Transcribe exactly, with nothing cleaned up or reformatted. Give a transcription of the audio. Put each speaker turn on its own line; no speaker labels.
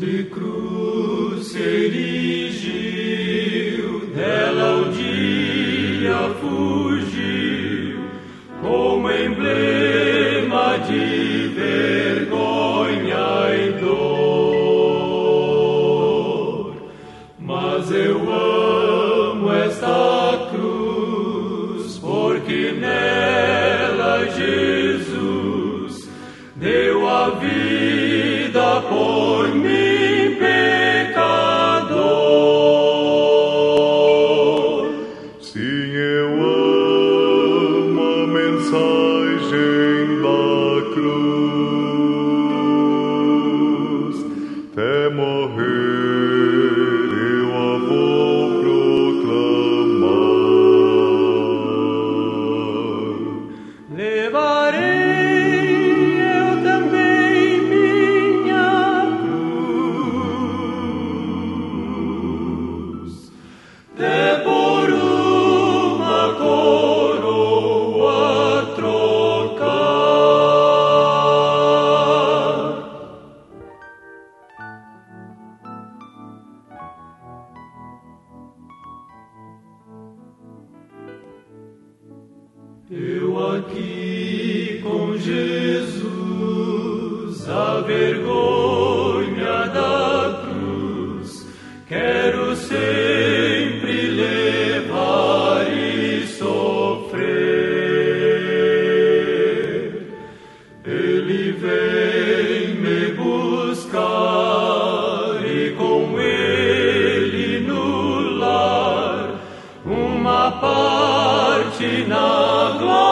de cruz se erigiu, dela o dia fugiu, como emblema de vergonha e dor. Mas eu amo esta cruz, porque nela Jesus deu a vida por mim, pecador.
Sim, eu amo a mensagem da cruz, até morrer eu a vou proclamar.
Levarei eu também minha cruz, até por uma coroa trocar. Eu aqui com Jesus, a vergonha da cruz, quero sempre levar e sofrer. Ele vem me buscar e com ele no lar uma parte na glória.